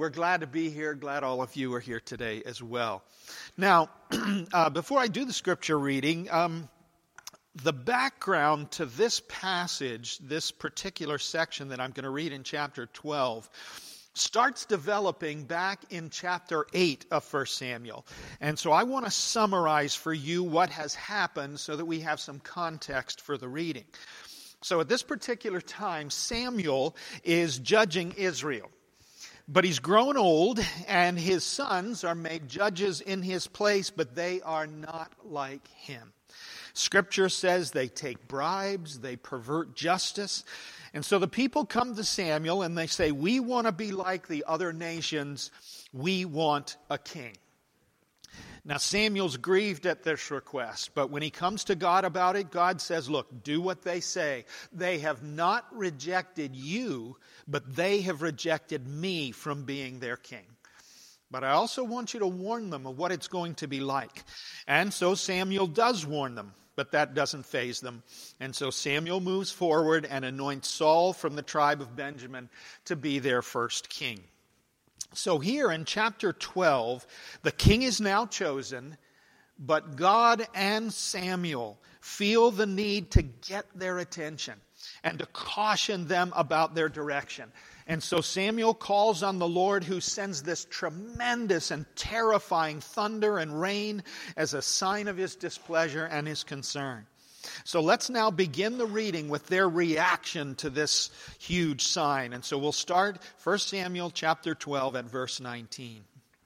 We're glad to be here. Glad all of you are here today as well. Now, before I do the scripture reading, the background to this passage, this particular section that I'm going to read in chapter 12, starts developing back in chapter 8 of 1 Samuel. And so I want to summarize for you what has happened so that we have some context for the reading. So at this particular time, Samuel is judging Israel. But he's grown old, and his sons are made judges in his place, but they are not like him. Scripture says they take bribes, they pervert justice. And so the people come to Samuel and they say, we want to be like the other nations. We want a king. Now Samuel's grieved at this request, but when he comes to God about it, God says, look, do what they say. They have not rejected you, but they have rejected me from being their king. But I also want you to warn them of what it's going to be like. And so Samuel does warn them, but that doesn't faze them. And so Samuel moves forward and anoints Saul from the tribe of Benjamin to be their first king. So here in chapter 12, the king is now chosen, but God and Samuel feel the need to get their attention and to caution them about their direction. And so Samuel calls on the Lord, who sends this tremendous and terrifying thunder and rain as a sign of his displeasure and his concern. So let's now begin the reading with their reaction to this huge sign. And so we'll start 1 Samuel chapter 12 at verse 19.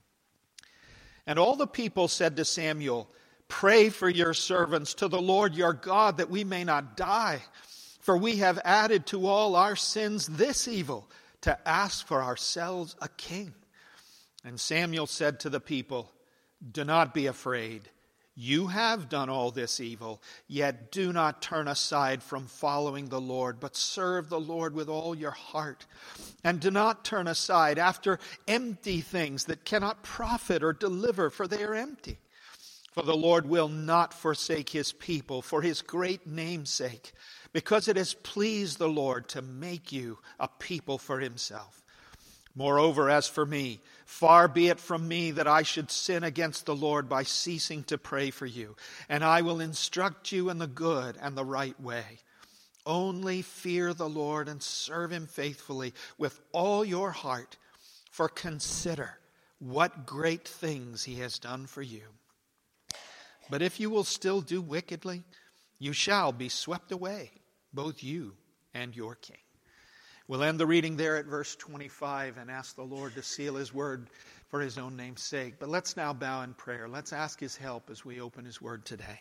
And all the people said to Samuel, pray for your servants to the Lord your God, that we may not die. For we have added to all our sins this evil, to ask for ourselves a king. And Samuel said to the people, do not be afraid. You have done all this evil, yet do not turn aside from following the Lord, but serve the Lord with all your heart. And do not turn aside after empty things that cannot profit or deliver, for they are empty. For the Lord will not forsake his people for his great name's sake, because it has pleased the Lord to make you a people for himself. Moreover, as for me, far be it from me that I should sin against the Lord by ceasing to pray for you, and I will instruct you in the good and the right way. Only fear the Lord and serve him faithfully with all your heart, for consider what great things he has done for you. But if you will still do wickedly, you shall be swept away, both you and your king. We'll end the reading there at verse 25 and ask the Lord to seal his word for his own name's sake. But let's now bow in prayer. Let's ask his help as we open his word today.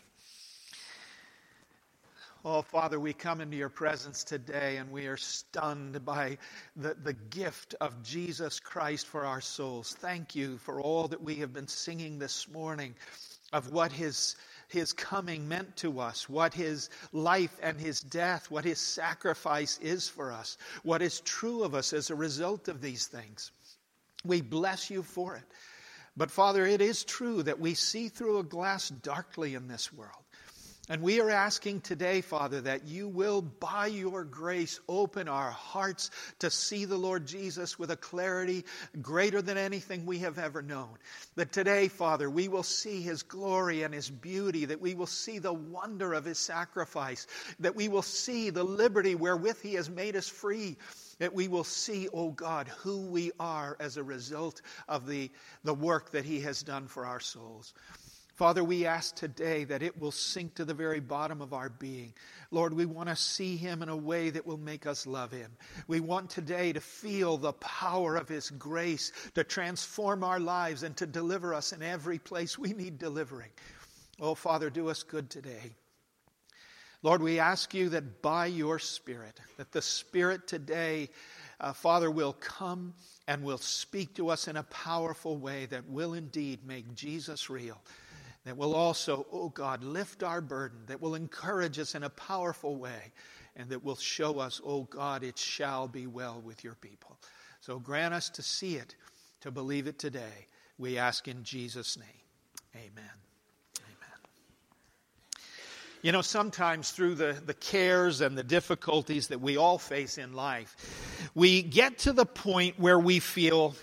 Oh, Father, we come into your presence today and we are stunned by the gift of Jesus Christ for our souls. Thank you for all that we have been singing this morning of what his coming meant to us, what his life and his death, what his sacrifice is for us, what is true of us as a result of these things. We bless you for it. But Father, it is true that we see through a glass darkly in this world. And we are asking today, Father, that you will, by your grace, open our hearts to see the Lord Jesus with a clarity greater than anything we have ever known. That today, Father, we will see his glory and his beauty, that we will see the wonder of his sacrifice, that we will see the liberty wherewith he has made us free, that we will see, oh God, who we are as a result of the work that he has done for our souls. Father, we ask today that it will sink to the very bottom of our being. Lord, we want to see him in a way that will make us love him. We want today to feel the power of his grace to transform our lives and to deliver us in every place we need delivering. Oh, Father, do us good today. Lord, we ask you that by your Spirit, that the Spirit today, Father, will come and will speak to us in a powerful way that will indeed make Jesus real. That will also, oh God, lift our burden, that will encourage us in a powerful way, and that will show us, oh God, it shall be well with your people. So grant us to see it, to believe it today. We ask in Jesus' name. Amen. Amen. You know, sometimes through the cares and the difficulties that we all face in life, we get to the point where we feel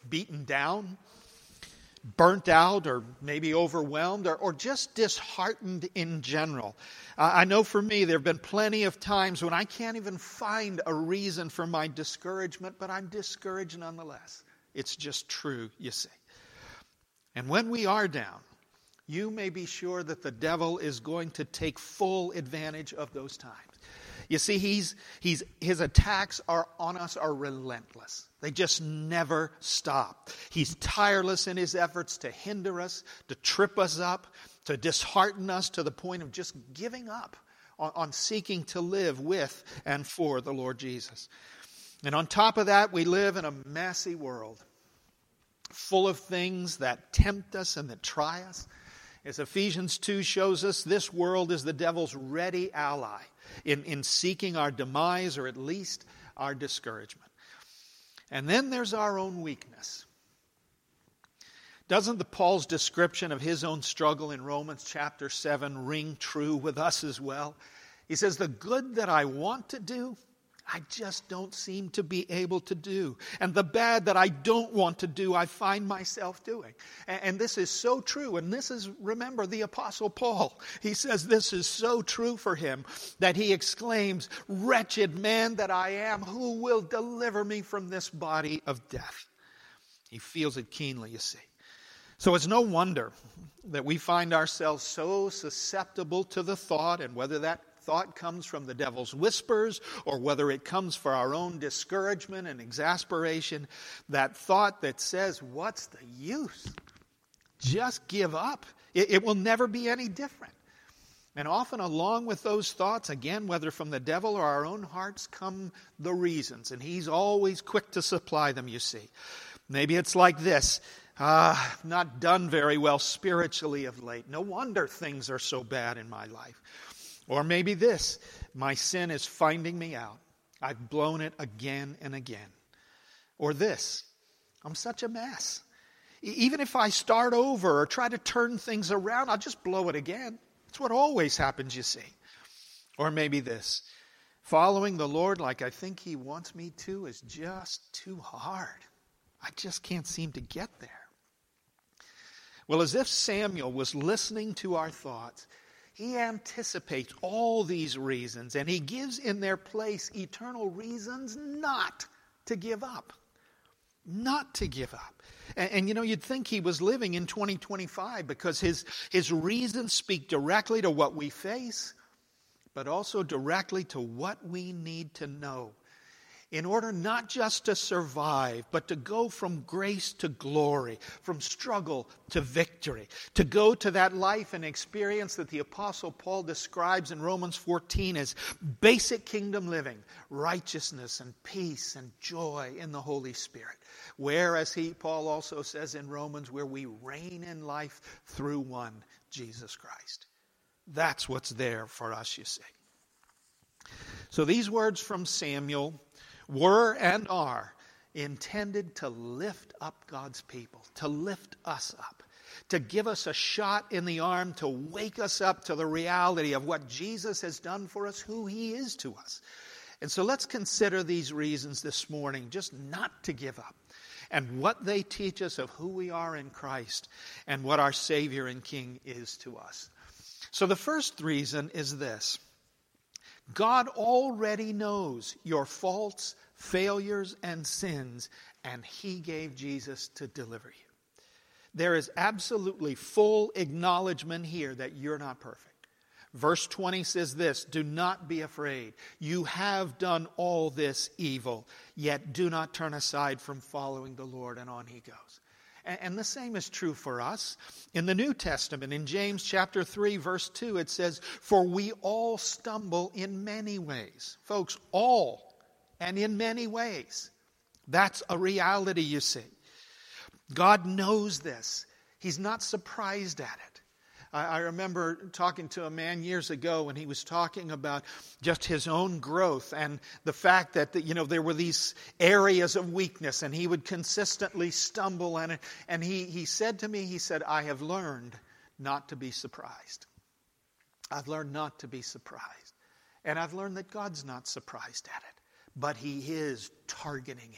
beaten down, burnt out, or maybe overwhelmed, or just disheartened in general. I know for me there have been plenty of times when I can't even find a reason for my discouragement, but I'm discouraged nonetheless. It's just true, you see. And when we are down, you may be sure that the devil is going to take full advantage of those times. You see, his attacks on us are relentless. They just never stop. He's tireless in his efforts to hinder us, to trip us up, to dishearten us to the point of just giving up on seeking to live with and for the Lord Jesus. And on top of that, we live in a messy world, full of things that tempt us and that try us. As Ephesians 2 shows us, this world is the devil's ready ally in seeking our demise, or at least our discouragement. And then there's our own weakness. Doesn't Paul's description of his own struggle in Romans chapter 7 ring true with us as well? He says, the good that I want to do, I just don't seem to be able to do. And the bad that I don't want to do, I find myself doing. And this is so true. And this is, remember, the Apostle Paul. He says this is so true for him that he exclaims, wretched man that I am, who will deliver me from this body of death? He feels it keenly, you see. So it's no wonder that we find ourselves so susceptible to the thought, and whether that thought comes from the devil's whispers or whether it comes for our own discouragement and exasperation, that thought that says, what's the use? Just give up. It will never be any different. And often along with those thoughts, again, whether from the devil or our own hearts, come the reasons. And he's always quick to supply them, you see. Maybe it's like this. Not done very well spiritually of late. No wonder things are so bad in my life. Or maybe this, my sin is finding me out. I've blown it again and again. Or this, I'm such a mess. Even if I start over or try to turn things around, I'll just blow it again. It's what always happens, you see. Or maybe this, following the Lord like I think He wants me to is just too hard. I just can't seem to get there. Well, as if Samuel was listening to our thoughts, he anticipates all these reasons, and he gives in their place eternal reasons not to give up. Not to give up. And you'd think he was living in 2025 because his reasons speak directly to what we face, but also directly to what we need to know in order not just to survive, but to go from grace to glory, from struggle to victory, to go to that life and experience that the Apostle Paul describes in Romans 14 as basic kingdom living, righteousness and peace and joy in the Holy Spirit. Where, as Paul also says in Romans, where we reign in life through one, Jesus Christ. That's what's there for us, you see. So these words from Samuel were and are intended to lift up God's people, to lift us up, to give us a shot in the arm, to wake us up to the reality of what Jesus has done for us, who He is to us. And so let's consider these reasons this morning, just not to give up, and what they teach us of who we are in Christ and what our Savior and King is to us. So the first reason is this. God already knows your faults, failures, and sins, and He gave Jesus to deliver you. There is absolutely full acknowledgement here that you're not perfect. Verse 20 says this, do not be afraid. You have done all this evil, yet do not turn aside from following the Lord. And on he goes. And the same is true for us. In the New Testament, in James chapter 3, verse 2, it says, for we all stumble in many ways. Folks, all, and in many ways. That's a reality, you see. God knows this. He's not surprised at it. I remember talking to a man years ago, and he was talking about just his own growth and the fact that there were these areas of weakness, and he would consistently stumble in it. And he said to me, I have learned not to be surprised. I've learned not to be surprised. And I've learned that God's not surprised at it, but He is targeting it.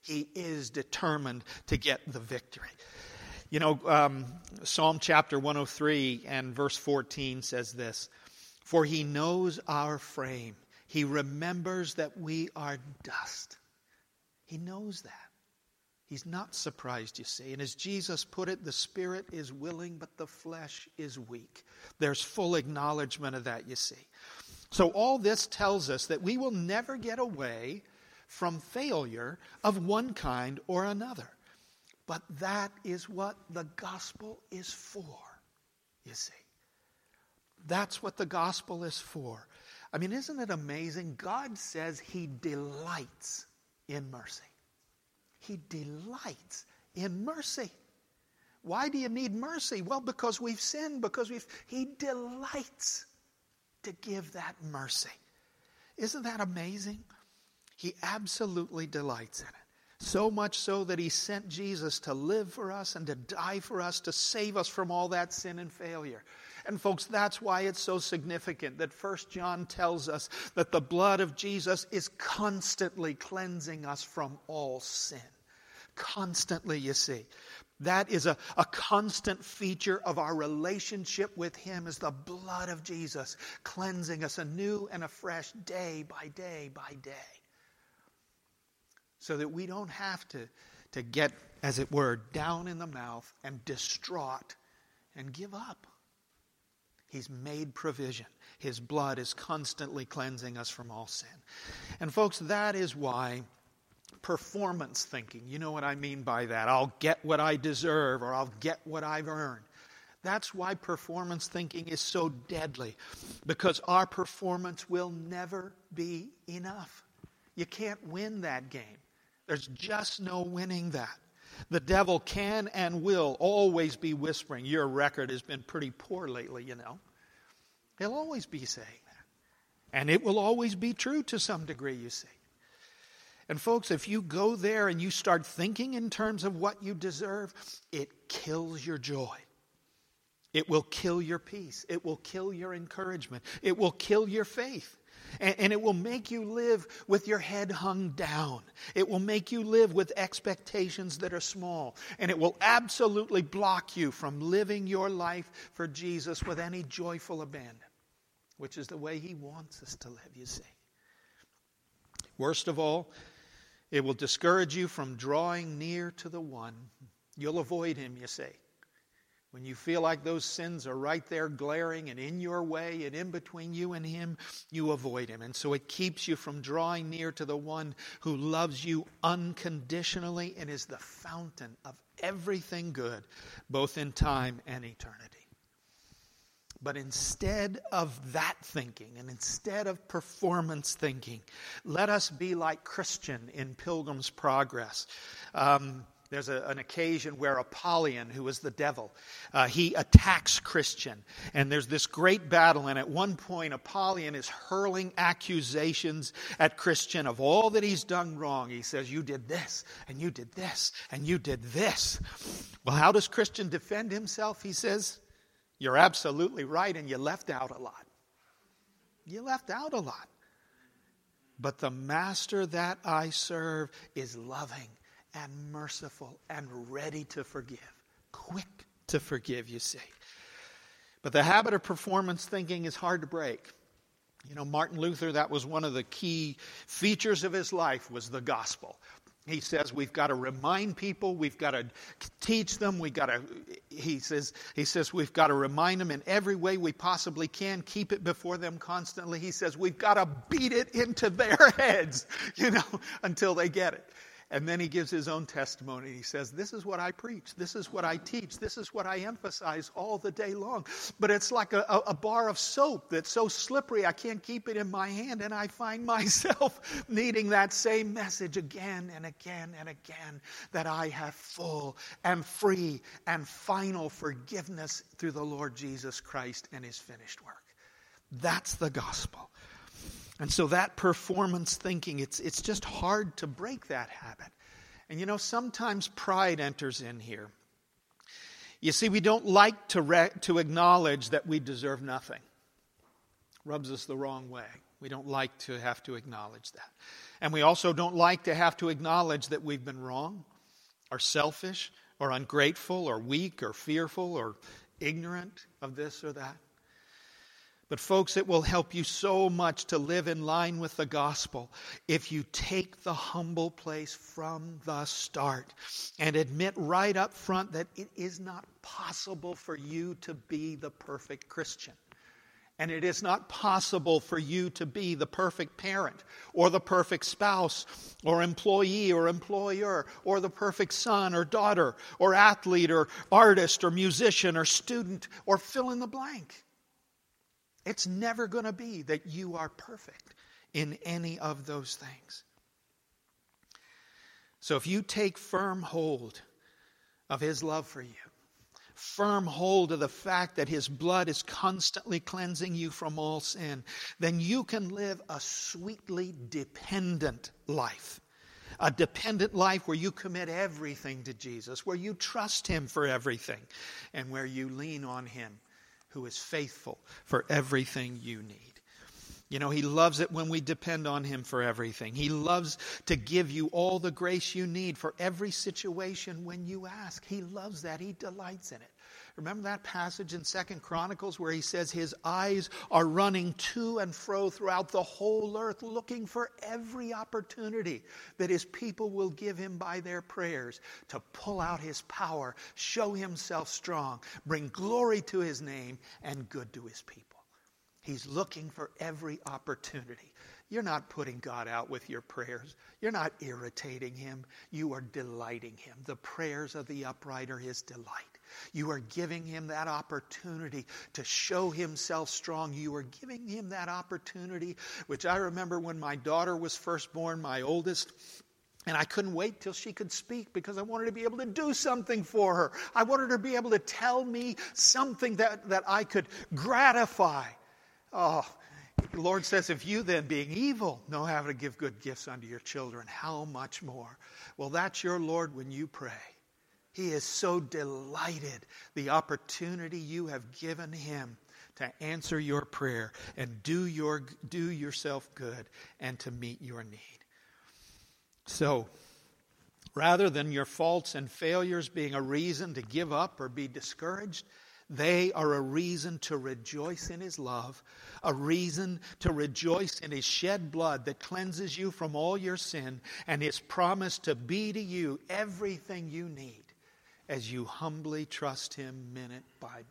He is determined to get the victory. You know, Psalm chapter 103 and verse 14 says this, "For he knows our frame. He remembers that we are dust." He knows that. He's not surprised, you see. And as Jesus put it, the spirit is willing, but the flesh is weak. There's full acknowledgement of that, you see. So all this tells us that we will never get away from failure of one kind or another. But that is what the gospel is for, you see. That's what the gospel is for. I mean, isn't it amazing? God says he delights in mercy. He delights in mercy. Why do you need mercy? Well, because we've sinned, he delights to give that mercy. Isn't that amazing? He absolutely delights in it. So much so that he sent Jesus to live for us and to die for us, to save us from all that sin and failure. And folks, that's why it's so significant that 1 John tells us that the blood of Jesus is constantly cleansing us from all sin. Constantly, you see. That is a constant feature of our relationship with him, is the blood of Jesus cleansing us anew and afresh day by day by day. So that we don't have to get, as it were, down in the mouth and distraught and give up. He's made provision. His blood is constantly cleansing us from all sin. And folks, that is why performance thinking, you know what I mean by that. I'll get what I deserve, or I'll get what I've earned. That's why performance thinking is so deadly. Because our performance will never be enough. You can't win that game. There's just no winning that. The devil can and will always be whispering, your record has been pretty poor lately, you know. He'll always be saying that. And it will always be true to some degree, you see. And folks, if you go there and you start thinking in terms of what you deserve, it kills your joy. It will kill your peace. It will kill your encouragement. It will kill your faith. And it will make you live with your head hung down. It will make you live with expectations that are small. And it will absolutely block you from living your life for Jesus with any joyful abandon, which is the way he wants us to live, you see. Worst of all, it will discourage you from drawing near to the one. You'll avoid him, you see. When you feel like those sins are right there glaring and in your way and in between you and him, you avoid him. And so it keeps you from drawing near to the one who loves you unconditionally and is the fountain of everything good, both in time and eternity. But instead of that thinking, and instead of performance thinking, let us be like Christian in Pilgrim's Progress. There's an occasion where Apollyon, who is the devil, he attacks Christian. And there's this great battle. And at one point, Apollyon is hurling accusations at Christian of all that he's done wrong. He says, you did this, and you did this, and you did this. Well, how does Christian defend himself? He says, you're absolutely right, and you left out a lot. You left out a lot. But the master that I serve is loving and merciful and ready to forgive. Quick to forgive, you see. But the habit of performance thinking is hard to break. You know, Martin Luther, that was one of the key features of his life, was the gospel. He says we've got to remind people, we've got to teach them, he says we've got to remind them in every way we possibly can, keep it before them constantly. He says we've got to beat it into their heads, until they get it. And then he gives his own testimony. He says, this is what I preach. This is what I teach. This is what I emphasize all the day long. But it's like a bar of soap that's so slippery I can't keep it in my hand. And I find myself needing that same message again and again and again, that I have full and free and final forgiveness through the Lord Jesus Christ and his finished work. That's the gospel. And so that performance thinking, it's just hard to break that habit. And sometimes pride enters in here. You see, we don't like to acknowledge that we deserve nothing. Rubs us the wrong way. We don't like to have to acknowledge that. And we also don't like to have to acknowledge that we've been wrong, or selfish, or ungrateful, or weak, or fearful, or ignorant of this or that. But folks, it will help you so much to live in line with the gospel if you take the humble place from the start and admit right up front that it is not possible for you to be the perfect Christian. And it is not possible for you to be the perfect parent or the perfect spouse or employee or employer or the perfect son or daughter or athlete or artist or musician or student or fill in the blank. It's never going to be that you are perfect in any of those things. So if you take firm hold of His love for you, firm hold of the fact that His blood is constantly cleansing you from all sin, then you can live a sweetly dependent life. A dependent life where you commit everything to Jesus, where you trust Him for everything, and where you lean on Him who is faithful for everything you need. You know, He loves it when we depend on Him for everything. He loves to give you all the grace you need for every situation when you ask. He loves that. He delights in it. Remember that passage in 2 Chronicles where He says His eyes are running to and fro throughout the whole earth, looking for every opportunity that His people will give Him by their prayers to pull out His power, show Himself strong, bring glory to His name and good to His people. He's looking for every opportunity. You're not putting God out with your prayers. You're not irritating Him. You are delighting Him. The prayers of the upright are His delight. You are giving Him that opportunity to show Himself strong. You are giving Him that opportunity, which I remember when my daughter was first born, my oldest, and I couldn't wait till she could speak because I wanted to be able to do something for her. I wanted her to be able to tell me something that I could gratify. Oh, the Lord says, if you then, being evil, know how to give good gifts unto your children, how much more? Well, that's your Lord when you pray. He is so delighted the opportunity you have given Him to answer your prayer and do yourself good and to meet your need. So, rather than your faults and failures being a reason to give up or be discouraged, they are a reason to rejoice in His love, a reason to rejoice in His shed blood that cleanses you from all your sin, and His promise to be to you everything you need as you humbly trust Him minute by minute.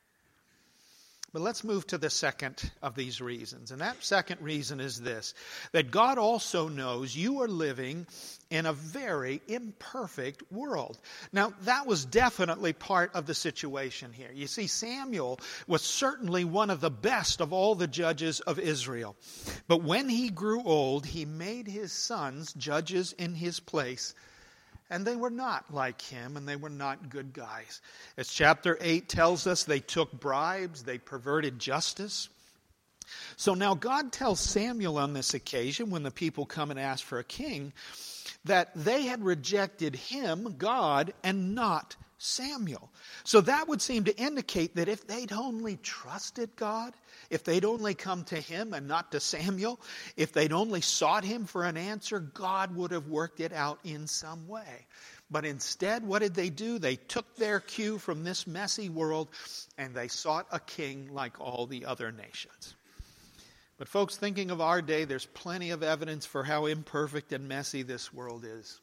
But let's move to the second of these reasons. And that second reason is this, that God also knows you are living in a very imperfect world. Now, that was definitely part of the situation here. You see, Samuel was certainly one of the best of all the judges of Israel. But when he grew old, he made his sons judges in his place. And they were not like him, and they were not good guys. As chapter 8 tells us, they took bribes, they perverted justice. So now God tells Samuel on this occasion, when the people come and ask for a king, that they had rejected him, God, and not Samuel. So that would seem to indicate that if they'd only trusted God, if they'd only come to Him and not to Samuel, if they'd only sought Him for an answer, God would have worked it out in some way. But instead, what did they do? They took their cue from this messy world and they sought a king like all the other nations. But folks, thinking of our day, there's plenty of evidence for how imperfect and messy this world is.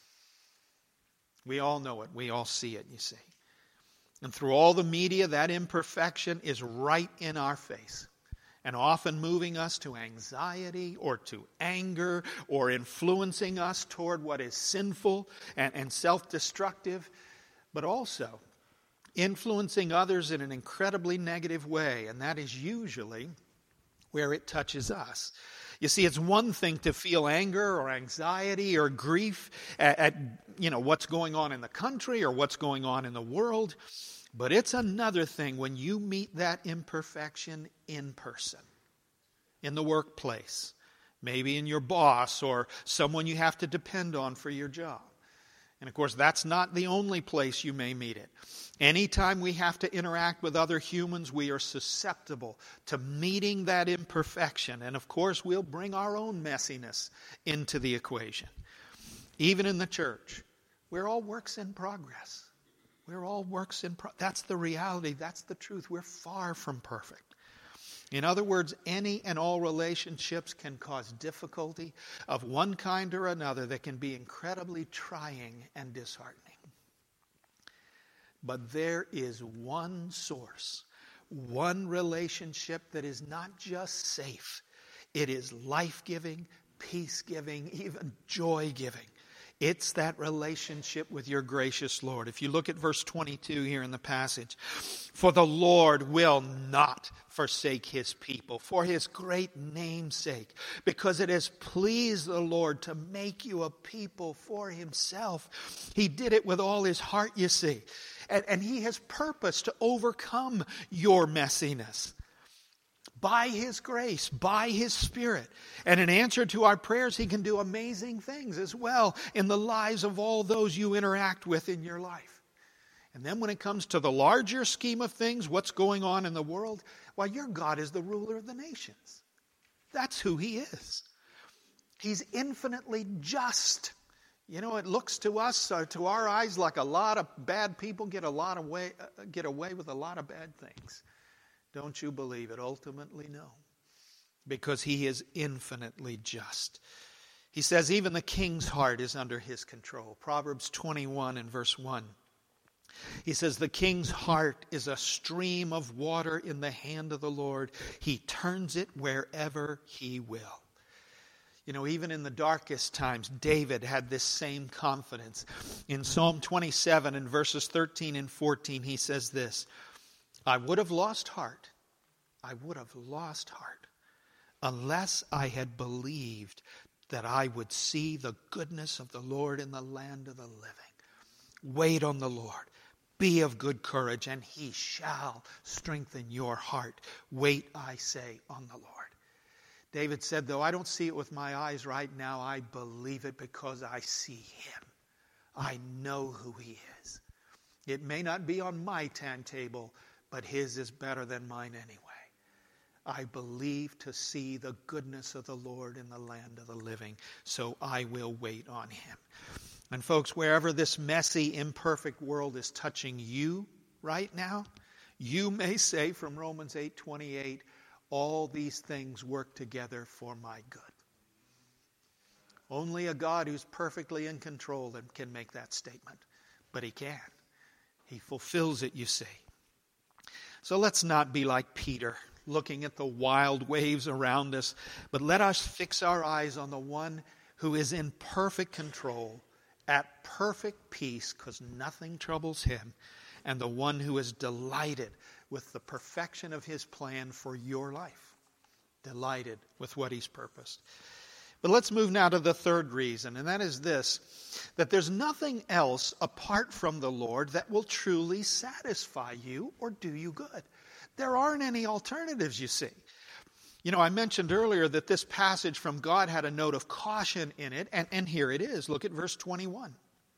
We all know it. We all see it, you see. And through all the media, that imperfection is right in our face, and often moving us to anxiety or to anger or influencing us toward what is sinful and self-destructive, but also influencing others in an incredibly negative way, and that is usually where it touches us. You see, it's one thing to feel anger or anxiety or grief at what's going on in the country or what's going on in the world, but it's another thing when you meet that imperfection in person, in the workplace, maybe in your boss or someone you have to depend on for your job. And of course, that's not the only place you may meet it. Anytime we have to interact with other humans, we are susceptible to meeting that imperfection. And of course, we'll bring our own messiness into the equation. Even in the church, we're all works in progress. We're all works in progress. That's the reality. That's the truth. We're far from perfect. In other words, any and all relationships can cause difficulty of one kind or another that can be incredibly trying and disheartening. But there is one source, one relationship that is not just safe. It is life-giving, peace-giving, even joy-giving. It's that relationship with your gracious Lord. If you look at verse 22 here in the passage, for the Lord will not forsake his people for his great name's sake, because it has pleased the Lord to make you a people for himself. He did it with all his heart, you see. And he has purposed to overcome your messiness by his grace, by his Spirit. And in answer to our prayers, he can do amazing things as well in the lives of all those you interact with in your life. And then when it comes to the larger scheme of things, what's going on in the world? Well, your God is the ruler of the nations. That's who he is. He's infinitely just. You know, it looks to us, to our eyes, like a lot of bad people get away with a lot of bad things. Don't you believe it? Ultimately, no. Because he is infinitely just. He says even the king's heart is under his control. Proverbs 21 and verse 1. He says the king's heart is a stream of water in the hand of the Lord. He turns it wherever he will. You know, even in the darkest times, David had this same confidence. In Psalm 27 and verses 13 and 14, he says this, I would have lost heart, unless I had believed that I would see the goodness of the Lord in the land of the living. Wait on the Lord. Be of good courage, and he shall strengthen your heart. Wait, I say, on the Lord. David said, though I don't see it with my eyes right now, I believe it because I see him. I know who he is. It may not be on my timetable, but his is better than mine anyway. I believe to see the goodness of the Lord in the land of the living, so I will wait on him. And folks, wherever this messy, imperfect world is touching you right now, you may say from Romans 8:28, all these things work together for my good. Only a God who's perfectly in control can make that statement. But he can. He fulfills it, you see. So let's not be like Peter, looking at the wild waves around us, but let us fix our eyes on the one who is in perfect control, at perfect peace, because nothing troubles him, and the one who is delighted with the perfection of his plan for your life. Delighted with what he's purposed. But let's move now to the third reason, and that is this, that there's nothing else apart from the Lord that will truly satisfy you or do you good. There aren't any alternatives, you see. You know, I mentioned earlier that this passage from God had a note of caution in it, and here it is. Look at verse 21.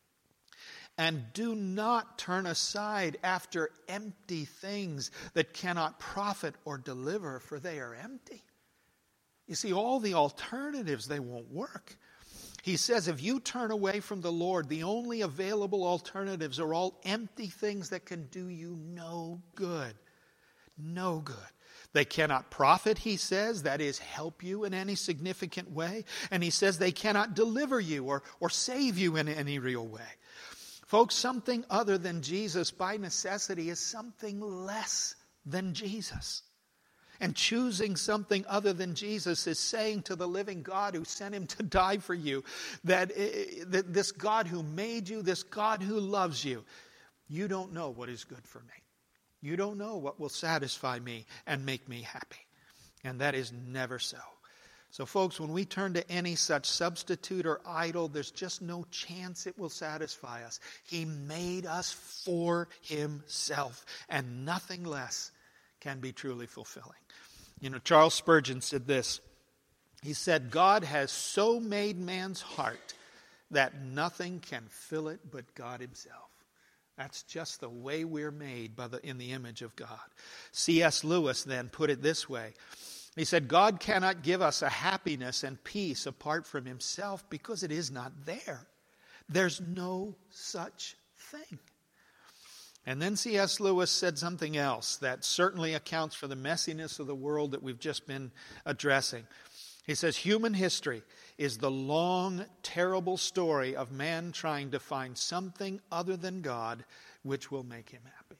And do not turn aside after empty things that cannot profit or deliver, for they are empty. You see, all the alternatives, they won't work. He says if you turn away from the Lord, the only available alternatives are all empty things that can do you no good. No good. They cannot profit, he says, that is, help you in any significant way. And he says they cannot deliver you or save you in any real way. Folks, something other than Jesus by necessity is something less than Jesus. And choosing something other than Jesus is saying to the living God who sent him to die for you, that this God who made you, this God who loves you, you don't know what is good for me. You don't know what will satisfy me and make me happy. And that is never so. So folks, when we turn to any such substitute or idol, there's just no chance it will satisfy us. He made us for himself, and nothing less can be truly fulfilling. You know, Charles Spurgeon said this. He said, God has so made man's heart that nothing can fill it but God himself. That's just the way we're made in the image of God. C.S. Lewis then put it this way. He said, God cannot give us a happiness and peace apart from himself because it is not there. There's no such thing. And then C.S. Lewis said something else that certainly accounts for the messiness of the world that we've just been addressing. He says, human history is the long, terrible story of man trying to find something other than God which will make him happy.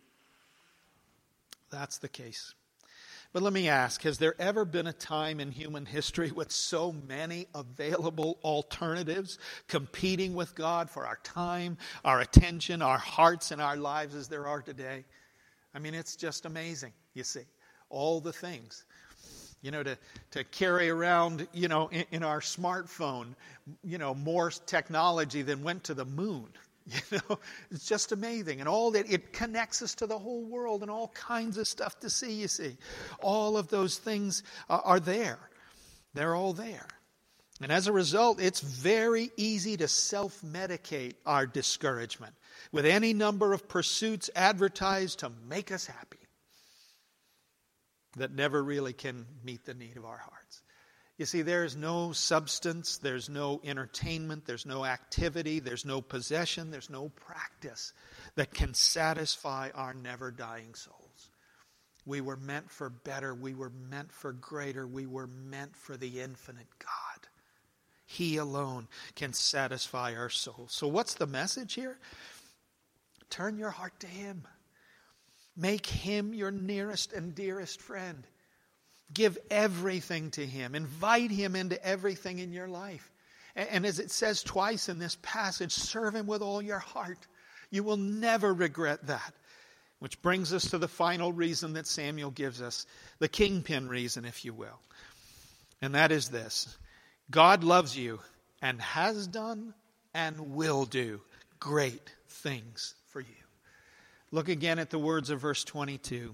That's the case. But let me ask, has there ever been a time in human history with so many available alternatives competing with God for our time, our attention, our hearts, and our lives as there are today? I mean, it's just amazing, you see, all the things. You know, to carry around, in our smartphone, more technology than went to the moon. It's just amazing. And all that, it connects us to the whole world and all kinds of stuff to see, you see. All of those things are there. They're all there. And as a result, it's very easy to self-medicate our discouragement with any number of pursuits advertised to make us happy that never really can meet the need of our hearts. You see, there is no substance, there's no entertainment, there's no activity, there's no possession, there's no practice that can satisfy our never-dying souls. We were meant for better, we were meant for greater, we were meant for the infinite God. He alone can satisfy our souls. So what's the message here? Turn your heart to Him. Make Him your nearest and dearest friend. Give everything to Him. Invite Him into everything in your life. And as it says twice in this passage, serve Him with all your heart. You will never regret that. Which brings us to the final reason that Samuel gives us, the kingpin reason, if you will. And that is this: God loves you and has done and will do great things for you. Look again at the words of verse 22.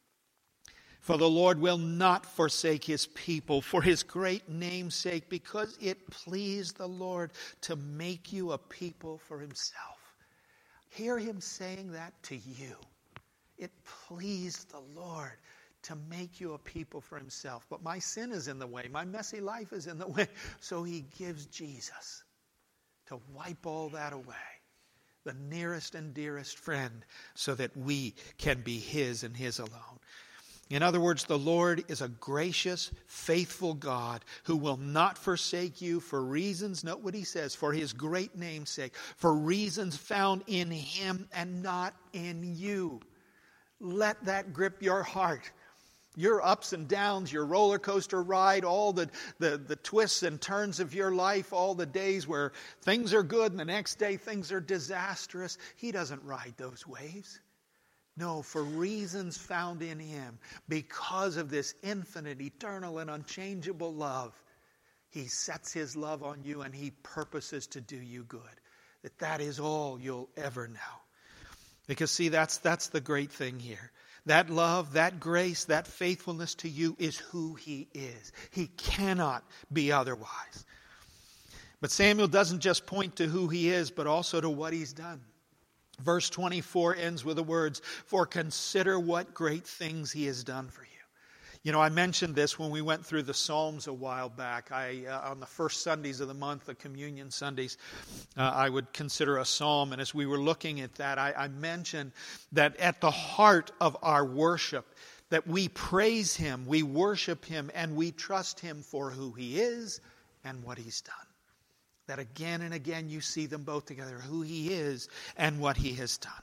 For the Lord will not forsake His people for His great name's sake, because it pleased the Lord to make you a people for Himself. Hear Him saying that to you. It pleased the Lord to make you a people for Himself. But my sin is in the way. My messy life is in the way. So He gives Jesus to wipe all that away. The nearest and dearest friend, so that we can be His and His alone. In other words, the Lord is a gracious, faithful God who will not forsake you for reasons, note what He says, for His great name's sake, for reasons found in Him and not in you. Let that grip your heart. Your ups and downs, your roller coaster ride, all the twists and turns of your life, all the days where things are good and the next day things are disastrous. He doesn't ride those waves. No, for reasons found in Him, because of this infinite, eternal, and unchangeable love, He sets His love on you and He purposes to do you good. That is all you'll ever know. Because see, that's the great thing here. That love, that grace, that faithfulness to you is who He is. He cannot be otherwise. But Samuel doesn't just point to who He is, but also to what He's done. Verse 24 ends with the words, "For consider what great things He has done for you." You know, I mentioned this when we went through the Psalms a while back. On the first Sundays of the month, the communion Sundays, I would consider a psalm. And as we were looking at that, I mentioned that at the heart of our worship, that we praise Him, we worship Him, and we trust Him for who He is and what He's done. That again and again you see them both together, who He is and what He has done.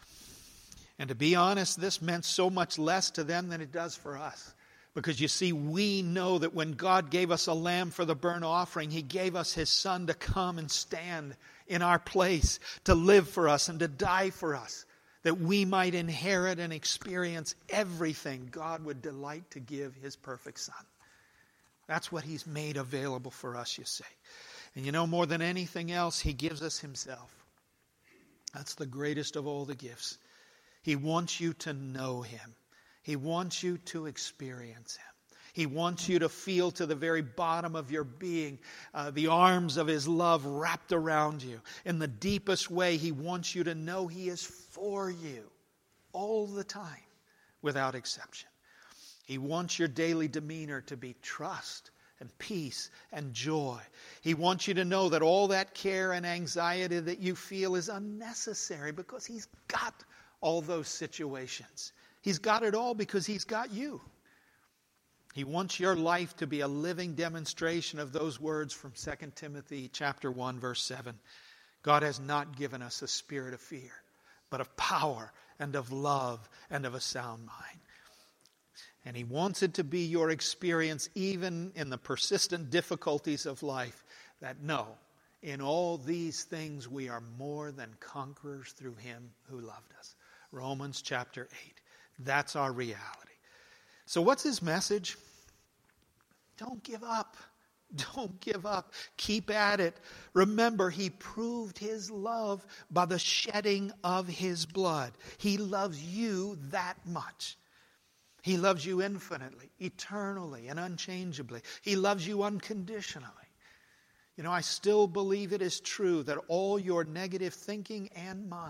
And to be honest, this meant so much less to them than it does for us. Because you see, we know that when God gave us a lamb for the burnt offering, He gave us His Son to come and stand in our place, to live for us and to die for us, that we might inherit and experience everything God would delight to give His perfect Son. That's what He's made available for us, you see. And you know, more than anything else, He gives us Himself. That's the greatest of all the gifts. He wants you to know Him. He wants you to experience Him. He wants you to feel to the very bottom of your being the arms of His love wrapped around you. In the deepest way, He wants you to know He is for you all the time, without exception. He wants your daily demeanor to be trust and peace and joy. He wants you to know that all that care and anxiety that you feel is unnecessary because He's got all those situations. He's got it all because He's got you. He wants your life to be a living demonstration of those words from 2 Timothy chapter 1, verse 7. God has not given us a spirit of fear, but of power and of love and of a sound mind. And He wants it to be your experience even in the persistent difficulties of life, that no, in all these things we are more than conquerors through Him who loved us. Romans chapter 8. That's our reality. So what's His message? Don't give up. Don't give up. Keep at it. Remember, He proved His love by the shedding of His blood. He loves you that much. He loves you infinitely, eternally, and unchangeably. He loves you unconditionally. You know, I still believe it is true that all your negative thinking and mine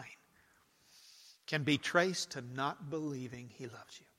can be traced to not believing He loves you.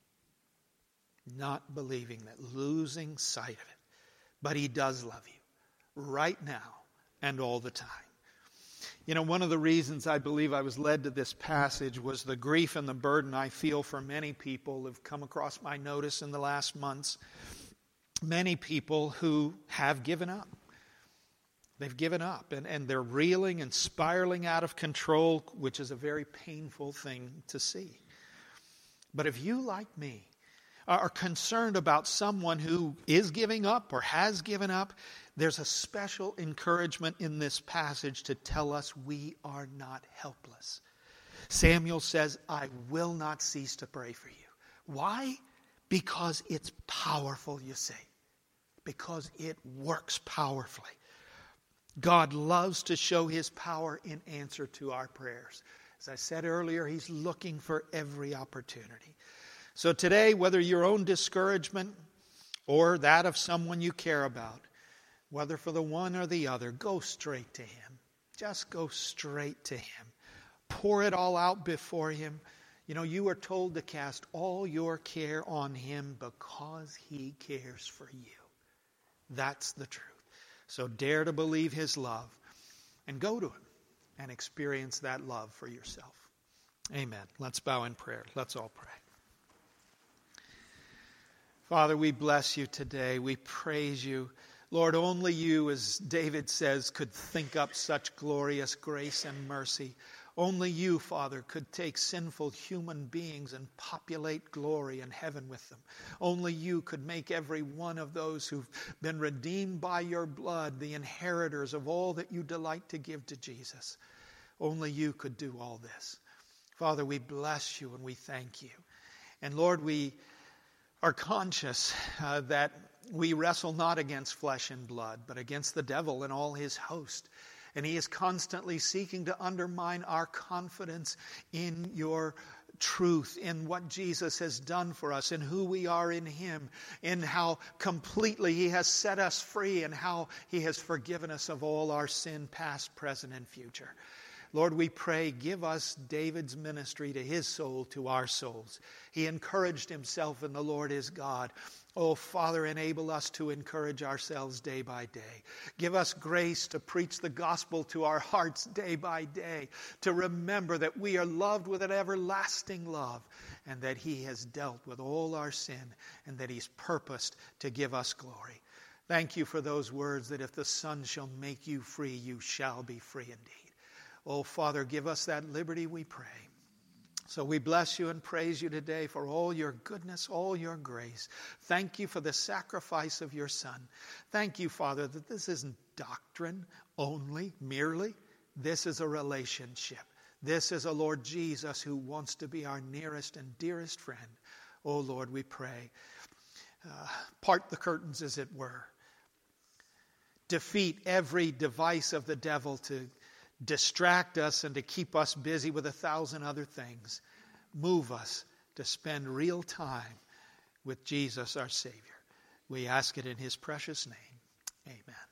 Not believing that, losing sight of it. But He does love you right now and all the time. You know, one of the reasons I believe I was led to this passage was the grief and the burden I feel for many people who have come across my notice in the last months. Many people who have given up. They've given up and they're reeling and spiraling out of control, which is a very painful thing to see. But if you, like me, are concerned about someone who is giving up or has given up, there's a special encouragement in this passage to tell us we are not helpless. Samuel says, I will not cease to pray for you. Why? Because it's powerful, you see. Because it works powerfully. God loves to show His power in answer to our prayers. As I said earlier, He's looking for every opportunity. So today, whether your own discouragement or that of someone you care about, whether for the one or the other, go straight to Him. Just go straight to Him. Pour it all out before Him. You know, you are told to cast all your care on Him because He cares for you. That's the truth. So dare to believe His love and go to Him and experience that love for yourself. Amen. Let's bow in prayer. Let's all pray. Father, we bless You today. We praise You. Lord, only You, as David says, could think up such glorious grace and mercy. Only You, Father, could take sinful human beings and populate glory and heaven with them. Only You could make every one of those who've been redeemed by Your blood the inheritors of all that You delight to give to Jesus. Only You could do all this. Father, we bless You and we thank You. And Lord, we are conscious that we wrestle not against flesh and blood, but against the devil and all his host. And he is constantly seeking to undermine our confidence in Your truth, in what Jesus has done for us, in who we are in Him, in how completely He has set us free, and how He has forgiven us of all our sin, past, present, and future. Lord, we pray, give us David's ministry to his soul, to our souls. He encouraged himself in the Lord his God. Oh, Father, enable us to encourage ourselves day by day. Give us grace to preach the gospel to our hearts day by day, to remember that we are loved with an everlasting love, and that He has dealt with all our sin, and that He's purposed to give us glory. Thank You for those words, that if the Son shall make you free, you shall be free indeed. Oh, Father, give us that liberty, we pray. So we bless You and praise You today for all Your goodness, all Your grace. Thank You for the sacrifice of Your Son. Thank You, Father, that this isn't doctrine only, merely. This is a relationship. This is a Lord Jesus who wants to be our nearest and dearest friend. Oh, Lord, we pray. Part the curtains, as it were. Defeat every device of the devil to distract us and to keep us busy with 1,000 other things. Move us to spend real time with Jesus, our Savior. We ask it in his precious name. Amen.